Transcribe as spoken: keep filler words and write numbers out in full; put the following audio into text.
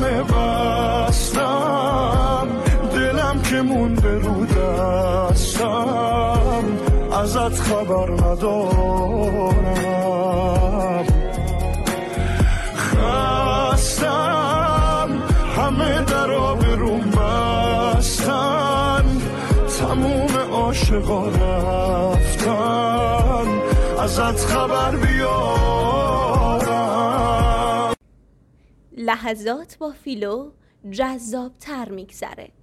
همه بستم، دلم که مونده رو دستم، ازت خبر ندارم. خستم همه در آبروم بستن، تموم عاشقا رفتن، ازت خبر بیارم. لحظات با فیلو جذاب تر میگذره.